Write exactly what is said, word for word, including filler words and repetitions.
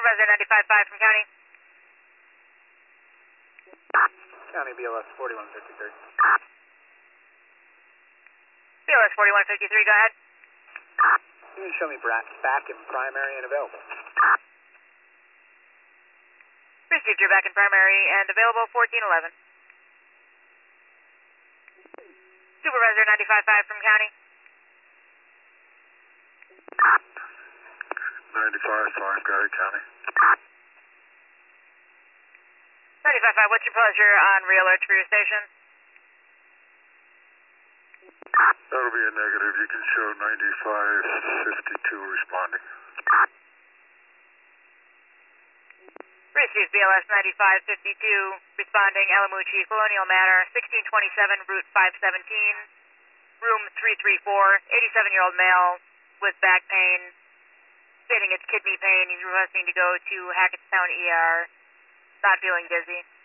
Supervisor ninety-five five from County. County B L S forty-one fifty-three. B L S forty-one fifty-three, go ahead. You can show me back, back in primary and available. Received, you're back in primary and available, fourteen eleven. Supervisor ninety-five five from County. ninety-five five, Gary County. ninety-five five, what's your pleasure on re-alert for your station? That'll be a negative. You can show ninety-five fifty-two responding. Received, B L S ninety-five fifty-two, responding Alamuchi, Colonial Manor, sixteen twenty-seven, Route five seventeen, room three three four, eighty-seven-year-old male with back pain, stating it's kidney pain. He's requesting to go to Hackettstown E R, not feeling dizzy.